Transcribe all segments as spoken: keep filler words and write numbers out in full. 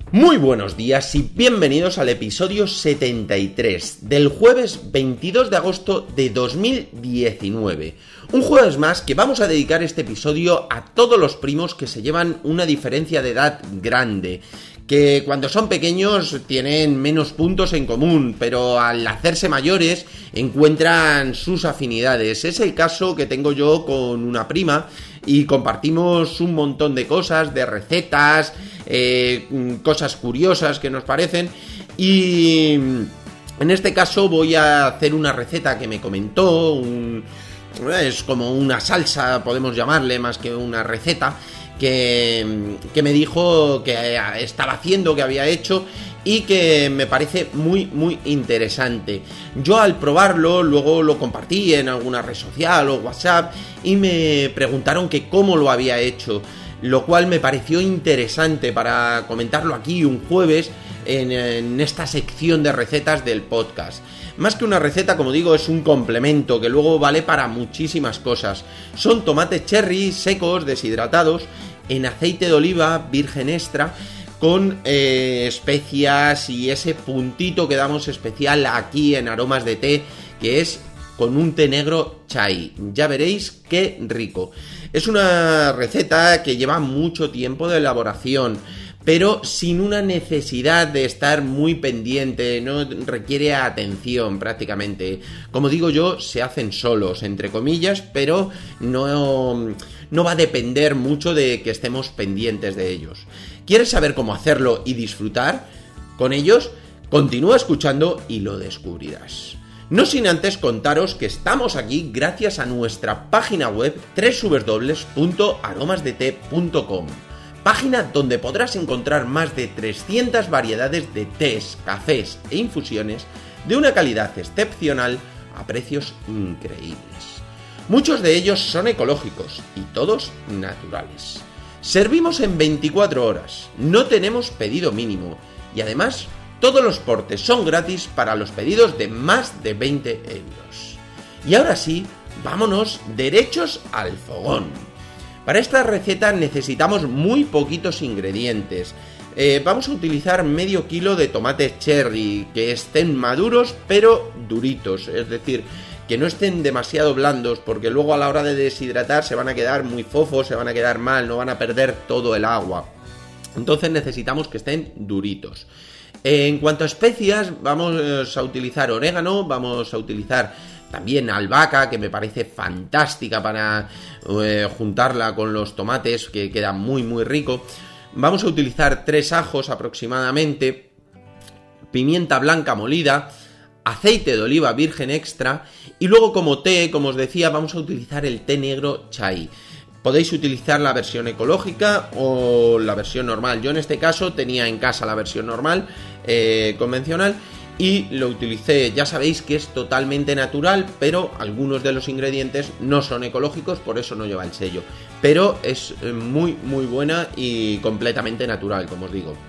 Muy buenos días y bienvenidos al episodio setenta y tres del jueves veintidós de agosto de dos mil diecinueve. Un jueves más que vamos a dedicar este episodio a todos los primos que se llevan una diferencia de edad grande, que cuando son pequeños tienen menos puntos en común, pero al hacerse mayores encuentran sus afinidades. Es el caso que tengo yo con una prima y compartimos un montón de cosas, de recetas, eh, cosas curiosas que nos parecen, y en este caso voy a hacer una receta que me comentó, un, es como una salsa, podemos llamarle más que una receta, que, que me dijo que estaba haciendo, que había hecho y que me parece muy muy interesante. Yo al probarlo luego lo compartí en alguna red social o WhatsApp y me preguntaron que cómo lo había hecho, lo cual me pareció interesante para comentarlo aquí un jueves en, en esta sección de recetas del podcast. Más que una receta, como digo, es un complemento que luego vale para muchísimas cosas. Son tomates cherry secos, deshidratados, en aceite de oliva virgen extra, con eh, especias y ese puntito que damos especial aquí en Aromas de Té, que es con un té negro chai. Ya veréis qué rico. Es una receta que lleva mucho tiempo de elaboración, pero sin una necesidad de estar muy pendiente, no requiere atención prácticamente. Como digo yo, se hacen solos, entre comillas, pero no, no va a depender mucho de que estemos pendientes de ellos. ¿Quieres saber cómo hacerlo y disfrutar con ellos? Continúa escuchando y lo descubrirás. No sin antes contaros que estamos aquí gracias a nuestra página web doble u doble u doble u punto aromas de té punto com, página donde podrás encontrar más de trescientas variedades de tés, cafés e infusiones de una calidad excepcional a precios increíbles. Muchos de ellos son ecológicos y todos naturales. Servimos en veinticuatro horas, no tenemos pedido mínimo y además todos los portes son gratis para los pedidos de más de veinte euros. Y ahora sí, vámonos derechos al fogón. Para esta receta necesitamos muy poquitos ingredientes. Eh, vamos a utilizar medio kilo de tomates cherry que estén maduros pero duritos, es decir, que no estén demasiado blandos, porque luego a la hora de deshidratar se van a quedar muy fofos, se van a quedar mal, no van a perder todo el agua. Entonces necesitamos que estén duritos. En cuanto a especias, vamos a utilizar orégano, vamos a utilizar también albahaca, que me parece fantástica para eh, juntarla con los tomates, que queda muy muy rico. Vamos a utilizar tres ajos aproximadamente, pimienta blanca molida, aceite de oliva virgen extra y luego como té, como os decía, vamos a utilizar el té negro chai. Podéis utilizar la versión ecológica o la versión normal. Yo en este caso tenía en casa la versión normal, eh, convencional, y lo utilicé. Ya sabéis que es totalmente natural, pero algunos de los ingredientes no son ecológicos, por eso no lleva el sello. Pero es muy muy buena y completamente natural, como os digo.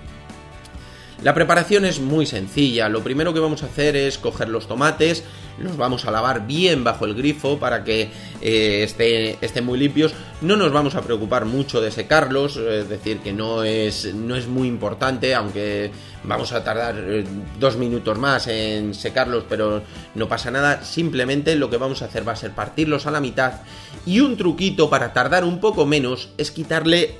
La preparación es muy sencilla. Lo primero que vamos a hacer es coger los tomates, los vamos a lavar bien bajo el grifo para que eh, esté, estén muy limpios. No nos vamos a preocupar mucho de secarlos, es decir, que no es, no es muy importante, aunque vamos a tardar eh, dos minutos más en secarlos, pero no pasa nada. Simplemente lo que vamos a hacer va a ser partirlos a la mitad, y un truquito para tardar un poco menos es quitarle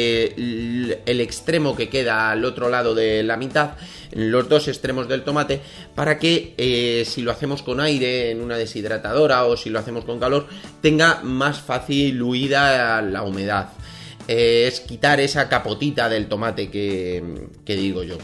eh, el extremo que queda al otro lado de la mitad, los dos extremos del tomate, para que eh, si lo hacemos con aire en una deshidratadora o si lo hacemos con calor tenga más fácil huida la humedad. Eh, es quitar esa capotita del tomate que, que digo yo.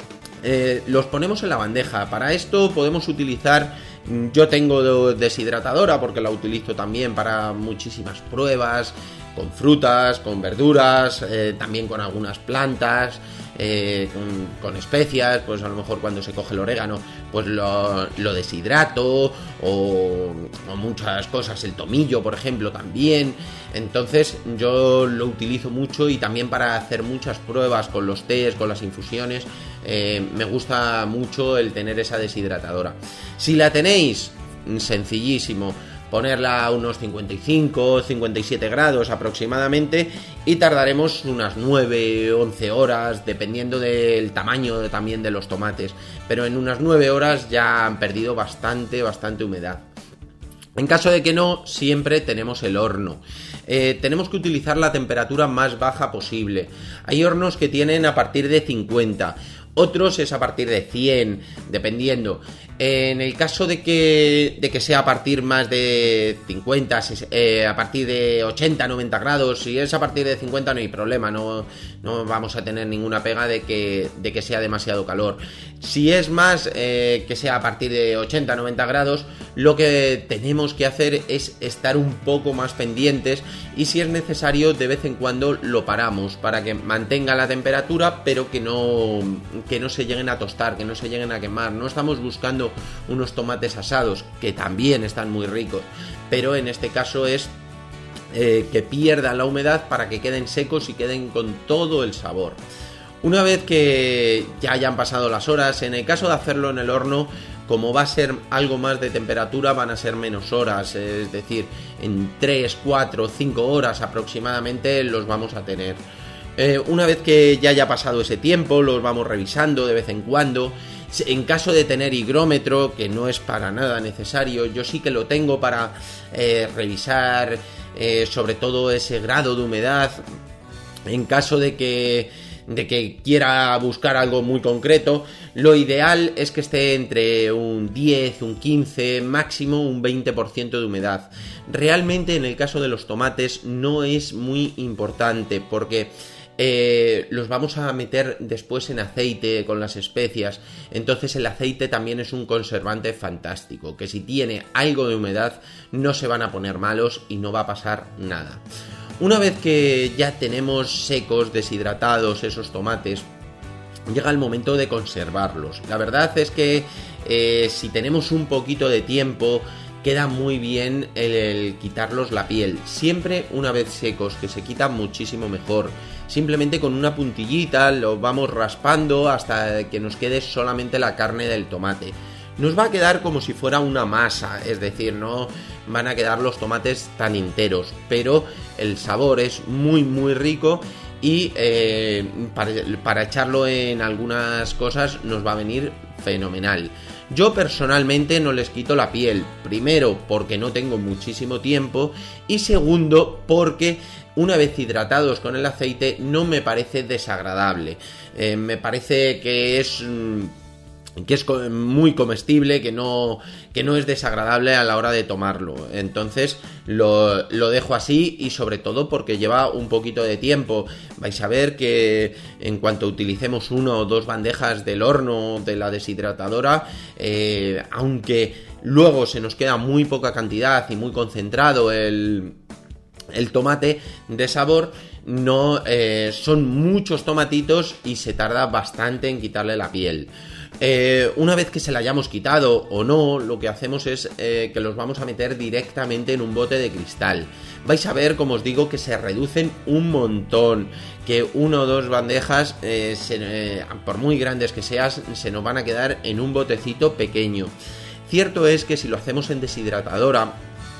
Eh, los ponemos en la bandeja. Para esto podemos utilizar, yo tengo deshidratadora porque la utilizo también para muchísimas pruebas, con frutas, con verduras, eh, también con algunas plantas, eh, con, con especias. Pues a lo mejor cuando se coge el orégano pues lo, lo deshidrato, o, o muchas cosas, el tomillo por ejemplo también. Entonces yo lo utilizo mucho, y también para hacer muchas pruebas con los tés, con las infusiones, eh, me gusta mucho el tener esa deshidratadora. Si la tenéis, sencillísimo, ponerla a unos cincuenta y cinco, cincuenta y siete grados aproximadamente, y tardaremos unas nueve, once horas, dependiendo del tamaño también de los tomates, pero en unas nueve horas ya han perdido bastante, bastante humedad. En caso de que no, siempre tenemos el horno. Eh, tenemos que utilizar la temperatura más baja posible. Hay hornos que tienen a partir de cincuenta, otros es a partir de cien, dependiendo. En el caso de que, de que sea a partir más de cincuenta, eh, a partir de ochenta, noventa grados, si es a partir de cincuenta no hay problema, no, no vamos a tener ninguna pega de que, de que sea demasiado calor. Si es más, eh, que sea a partir de ochenta, noventa grados, lo que tenemos que hacer es estar un poco más pendientes, y si es necesario de vez en cuando lo paramos para que mantenga la temperatura, pero que no, que no se lleguen a tostar, que no se lleguen a quemar. No estamos buscando unos tomates asados, que también están muy ricos, pero en este caso es eh, que pierdan la humedad para que queden secos y queden con todo el sabor. Una vez que ya hayan pasado las horas, en el caso de hacerlo en el horno, como va a ser algo más de temperatura, van a ser menos horas, es decir, en tres, cuatro, cinco horas aproximadamente los vamos a tener. Eh, una vez que ya haya pasado ese tiempo, los vamos revisando de vez en cuando. En caso de tener higrómetro, que no es para nada necesario, yo sí que lo tengo para eh, revisar eh, sobre todo ese grado de humedad. En caso de que, de que quiera buscar algo muy concreto, lo ideal es que esté entre un diez, un quince, máximo un veinte por ciento de humedad. Realmente en el caso de los tomates no es muy importante, porque Eh, los vamos a meter después en aceite con las especias. Entonces el aceite también es un conservante fantástico, que si tiene algo de humedad no se van a poner malos y no va a pasar nada. Una vez que ya tenemos secos, deshidratados esos tomates, llega el momento de conservarlos. La verdad es que eh, si tenemos un poquito de tiempo, queda muy bien el, el quitarlos la piel. Siempre una vez secos, que se quita muchísimo mejor. Simplemente con una puntillita lo vamos raspando hasta que nos quede solamente la carne del tomate. Nos va a quedar como si fuera una masa, es decir, no van a quedar los tomates tan enteros, pero el sabor es muy muy rico. Y eh, para, para echarlo en algunas cosas nos va a venir fenomenal. Yo personalmente no les quito la piel, primero porque no tengo muchísimo tiempo, y segundo porque una vez hidratados con el aceite no me parece desagradable. Eh, me parece que es... que es muy comestible, que no, que no es desagradable a la hora de tomarlo. Entonces lo, lo dejo así, y sobre todo porque lleva un poquito de tiempo. Vais a ver que en cuanto utilicemos una o dos bandejas del horno, de la deshidratadora, eh, aunque luego se nos queda muy poca cantidad y muy concentrado el... el tomate de sabor, no eh, son muchos tomatitos y se tarda bastante en quitarle la piel. Eh, una vez que se la hayamos quitado o no, lo que hacemos es eh, que los vamos a meter directamente en un bote de cristal. Vais a ver, como os digo, que se reducen un montón, que una o dos bandejas, eh, se, eh, por muy grandes que sean, se nos van a quedar en un botecito pequeño. Cierto es que si lo hacemos en deshidratadora,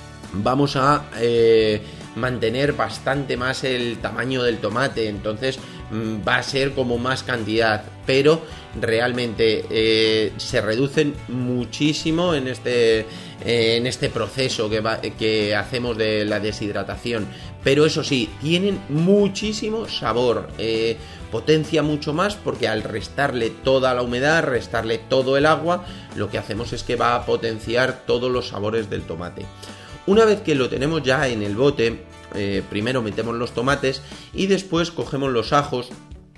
vamos a eh, mantener bastante más el tamaño del tomate, entonces mmm, va a ser como más cantidad, pero realmente eh, se reducen muchísimo en este, eh, en este proceso que, va, que hacemos de la deshidratación. Pero eso sí, tienen muchísimo sabor, eh, potencia mucho más, porque al restarle toda la humedad, restarle todo el agua, lo que hacemos es que va a potenciar todos los sabores del tomate. Una vez que lo tenemos ya en el bote, eh, primero metemos los tomates y después cogemos los ajos.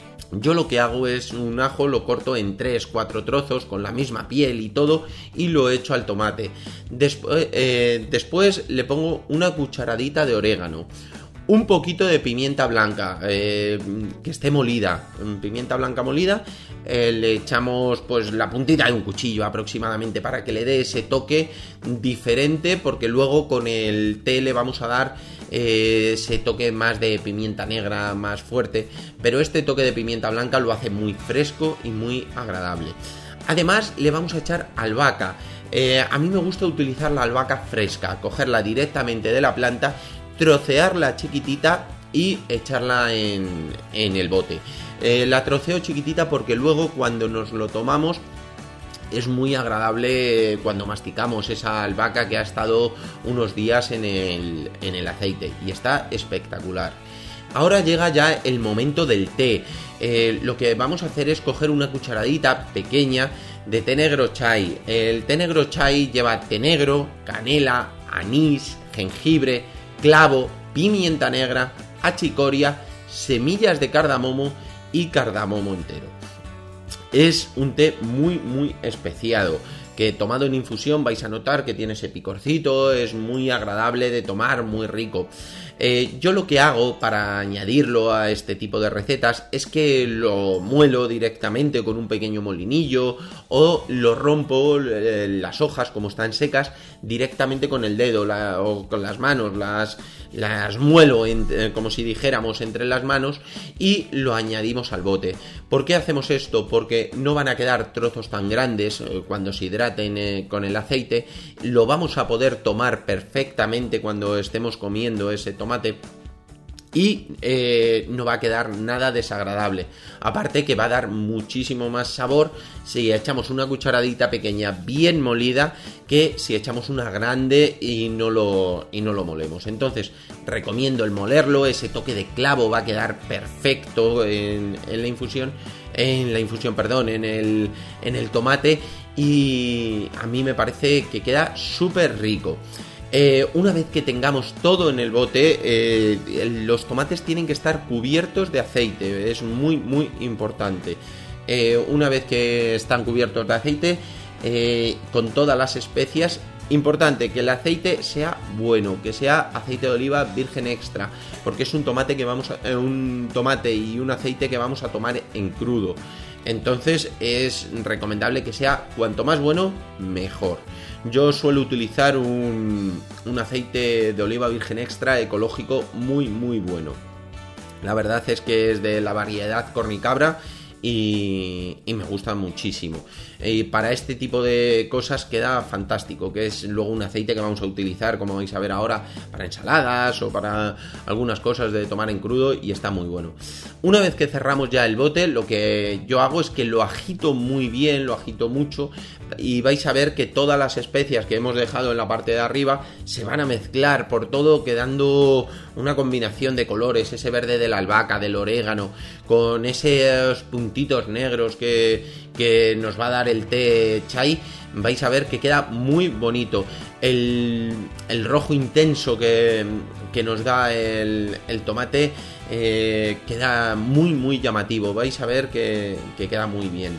Yo lo que hago es un ajo, lo corto en tres, cuatro trozos con la misma piel y todo, y lo echo al tomate. Después, eh, después le pongo una cucharadita de orégano, un poquito de pimienta blanca, eh, que esté molida, pimienta blanca molida, eh, le echamos pues la puntita de un cuchillo aproximadamente para que le dé ese toque diferente, porque luego con el té le vamos a dar eh, ese toque más de pimienta negra, más fuerte, pero este toque de pimienta blanca lo hace muy fresco y muy agradable. Además le vamos a echar albahaca. Eh, a mí me gusta utilizar la albahaca fresca, cogerla directamente de la planta, trocearla chiquitita y echarla en, en el bote. Eh, la troceo chiquitita porque luego cuando nos lo tomamos es muy agradable cuando masticamos esa albahaca que ha estado unos días en el, en el aceite, y está espectacular. Ahora llega ya el momento del té. Eh, lo que vamos a hacer es coger una cucharadita pequeña de té negro chai. El té negro chai lleva té negro, canela, anís, jengibre, clavo, pimienta negra, achicoria, semillas de cardamomo y cardamomo entero. Es un té muy muy especiado, que tomado en infusión vais a notar que tiene ese picorcito, es muy agradable de tomar, muy rico. Eh, yo lo que hago para añadirlo a este tipo de recetas es que lo muelo directamente con un pequeño molinillo, o lo rompo eh, las hojas como están secas directamente con el dedo la, o con las manos, las, las muelo en, eh, como si dijéramos entre las manos, y lo añadimos al bote. ¿Por qué hacemos esto? Porque no van a quedar trozos tan grandes eh, cuando se hidraten eh, con el aceite. Lo vamos a poder tomar perfectamente cuando estemos comiendo ese tomate y eh, no va a quedar nada desagradable. Aparte que va a dar muchísimo más sabor si echamos una cucharadita pequeña bien molida que si echamos una grande y no lo, y no lo molemos. Entonces recomiendo el molerlo, ese toque de clavo va a quedar perfecto en, en la infusión, en la infusión, perdón, en el, en el tomate, y a mí me parece que queda súper rico. Eh, una vez que tengamos todo en el bote, eh, los tomates tienen que estar cubiertos de aceite, es muy muy importante. Eh, una vez que están cubiertos de aceite, eh, con todas las especias, importante que el aceite sea bueno, que sea aceite de oliva virgen extra, porque es un tomate que vamos a, eh, un tomate y un aceite que vamos a tomar en crudo. Entonces es recomendable que sea cuanto más bueno, mejor. Yo suelo utilizar un, un aceite de oliva virgen extra ecológico muy muy bueno. La verdad es que es de la variedad cornicabra y, y me gusta muchísimo. Y para este tipo de cosas queda fantástico, que es luego un aceite que vamos a utilizar, como vais a ver ahora, para ensaladas o para algunas cosas de tomar en crudo, y está muy bueno. Una vez que cerramos ya el bote, lo que yo hago es que lo agito muy bien, lo agito mucho, y vais a ver que todas las especias que hemos dejado en la parte de arriba se van a mezclar por todo, quedando una combinación de colores, ese verde de la albahaca, del orégano, con esos puntitos negros que, que nos va a dar el té chai. Vais a ver que queda muy bonito. El, el rojo intenso que, que nos da el, el tomate eh, queda muy muy llamativo. Vais a ver que, que queda muy bien.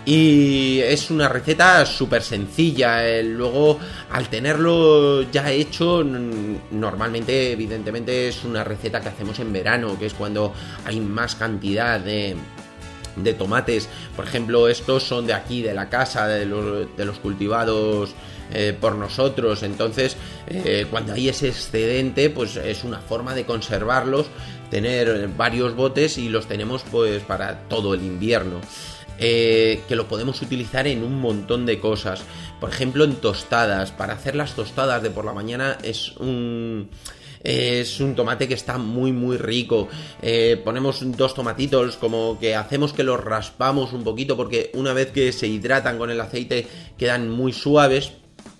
Y es una receta súper sencilla. eh, Luego, al tenerlo ya hecho, normalmente, evidentemente, es una receta que hacemos en verano, que es cuando hay más cantidad de... de tomates. Por ejemplo, estos son de aquí, de la casa, de los, de los cultivados eh, por nosotros. Entonces, eh, cuando hay ese excedente, pues es una forma de conservarlos, tener varios botes, y los tenemos pues para todo el invierno. Eh, que lo podemos utilizar en un montón de cosas. Por ejemplo, en tostadas. Para hacer las tostadas de por la mañana es un... Es un tomate que está muy muy rico. eh, Ponemos dos tomatitos, como que hacemos que los raspamos un poquito, porque una vez que se hidratan con el aceite quedan muy suaves.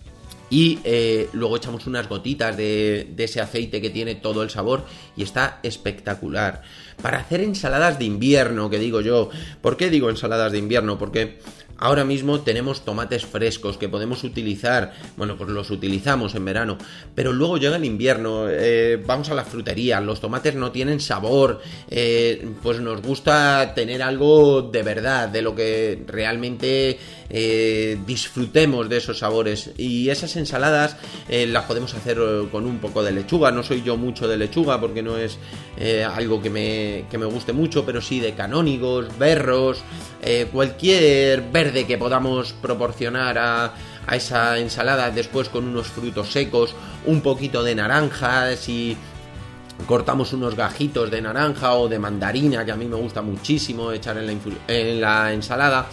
Y eh, luego echamos unas gotitas de, de ese aceite que tiene todo el sabor, y está espectacular. Para hacer ensaladas de invierno, que digo yo. ¿Por qué digo ensaladas de invierno? Porque ahora mismo tenemos tomates frescos que podemos utilizar. Bueno, pues los utilizamos en verano, pero luego llega el invierno, eh, vamos a la frutería, los tomates no tienen sabor, eh, pues nos gusta tener algo de verdad, de lo que realmente eh, disfrutemos de esos sabores. Y esas ensaladas eh, las podemos hacer con un poco de lechuga. No soy yo mucho de lechuga porque no es eh, algo que me, que me guste mucho, pero sí de canónigos, berros, eh, cualquier verde que podamos proporcionar a, a esa ensalada, después con unos frutos secos, un poquito de naranja, si cortamos unos gajitos de naranja o de mandarina, que a mí me gusta muchísimo echar en la, en la ensalada.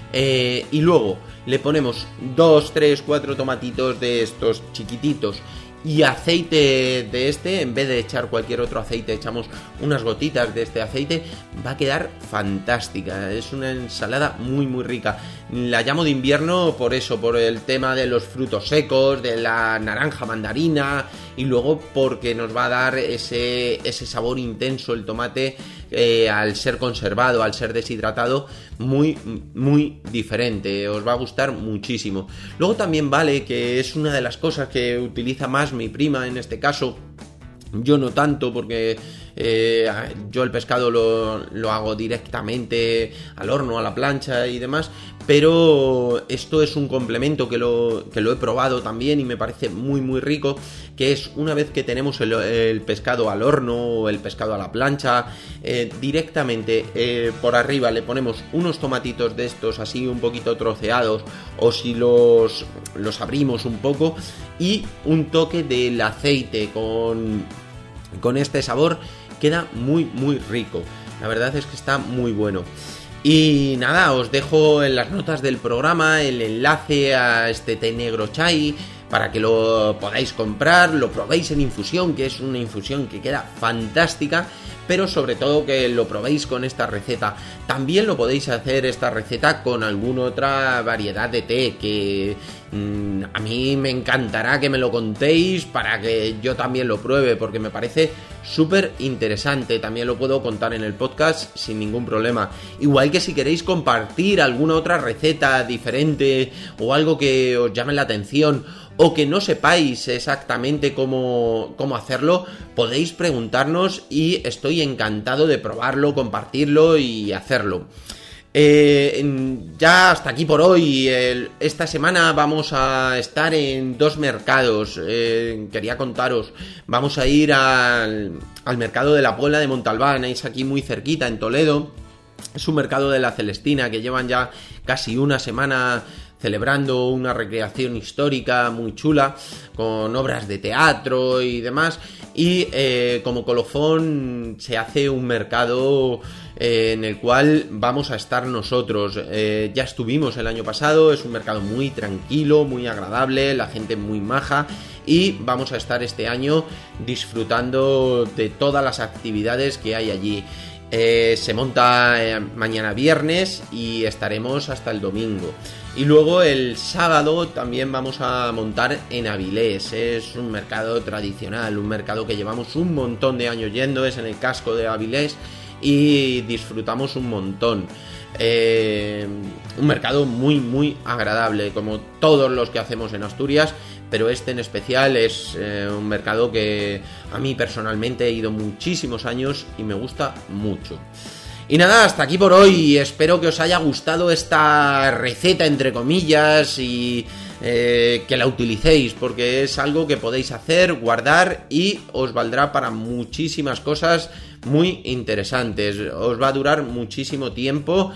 Eh, y luego le ponemos dos, tres, cuatro tomatitos de estos chiquititos y aceite de este. En vez de echar cualquier otro aceite, echamos unas gotitas de este aceite. Va a quedar fantástica. Es una ensalada muy muy rica. La llamo de invierno por eso, por el tema de los frutos secos, de la naranja mandarina, y luego porque nos va a dar ese, ese sabor intenso el tomate, eh, al ser conservado, al ser deshidratado, muy muy diferente. Os va a gustar muchísimo. Luego también vale, que es una de las cosas que utiliza más mi prima en este caso. Yo no tanto, porque eh, yo el pescado lo, lo hago directamente al horno, a la plancha y demás, pero esto es un complemento que lo, que lo he probado también y me parece muy muy rico, que es una vez que tenemos el, el pescado al horno o el pescado a la plancha, eh, directamente eh, por arriba le ponemos unos tomatitos de estos así un poquito troceados, o si los, los abrimos un poco, y un toque del aceite con, con este sabor. Queda muy muy rico, la verdad es que está muy bueno. Y nada, os dejo en las notas del programa el enlace a este té negro chai para que lo podáis comprar, lo probéis en infusión, que es una infusión que queda fantástica, pero sobre todo que lo probéis con esta receta. También lo podéis hacer esta receta con alguna otra variedad de té, que mmm, a mí me encantará que me lo contéis para que yo también lo pruebe, porque me parece súper interesante. También lo puedo contar en el podcast sin ningún problema. Igual que si queréis compartir alguna otra receta diferente o algo que os llame la atención, o que no sepáis exactamente cómo, cómo hacerlo, podéis preguntarnos y estoy encantado de probarlo, compartirlo y hacerlo. Eh, ya hasta aquí por hoy. El, esta semana vamos a estar en dos mercados. Eh, quería contaros, vamos a ir al, al mercado de la Puebla de Montalbán, es aquí muy cerquita en Toledo. Es un mercado de la Celestina que llevan ya casi una semana celebrando una recreación histórica muy chula, con obras de teatro y demás, y eh, como colofón se hace un mercado eh, en el cual vamos a estar nosotros. Eh, ya estuvimos el año pasado, es un mercado muy tranquilo, muy agradable, la gente muy maja, y vamos a estar este año disfrutando de todas las actividades que hay allí. Eh, se monta eh, mañana viernes y estaremos hasta el domingo. Y luego el sábado también vamos a montar en Avilés. Es un mercado tradicional, un mercado que llevamos un montón de años yendo, es en el casco de Avilés y disfrutamos un montón. Eh, un mercado muy muy agradable, como todos los que hacemos en Asturias, pero este en especial es eh, un mercado que a mí personalmente he ido muchísimos años y me gusta mucho. Y nada, hasta aquí por hoy. Espero que os haya gustado esta receta entre comillas y eh, que la utilicéis, porque es algo que podéis hacer, guardar y os valdrá para muchísimas cosas muy interesantes. Os va a durar muchísimo tiempo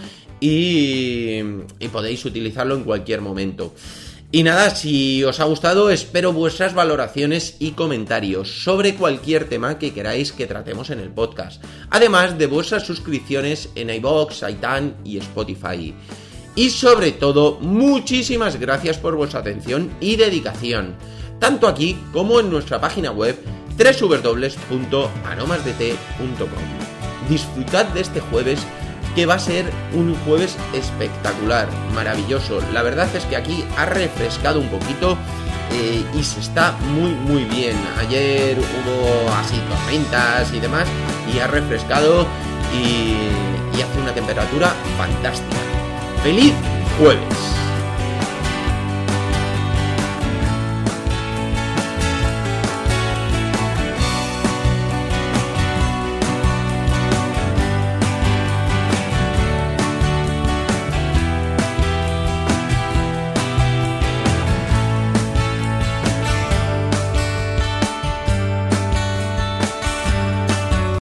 y, y podéis utilizarlo en cualquier momento. Y nada, si os ha gustado, espero vuestras valoraciones y comentarios sobre cualquier tema que queráis que tratemos en el podcast, además de vuestras suscripciones en iVoox, iTunes y Spotify. Y sobre todo, muchísimas gracias por vuestra atención y dedicación, tanto aquí como en nuestra página web doble u doble u doble u punto aromasdt punto com. Disfrutad de este jueves, que va a ser un jueves espectacular, maravilloso. La verdad es que aquí ha refrescado un poquito eh, y se está muy muy bien. Ayer hubo así tormentas y demás y ha refrescado y, y hace una temperatura fantástica. ¡Feliz jueves!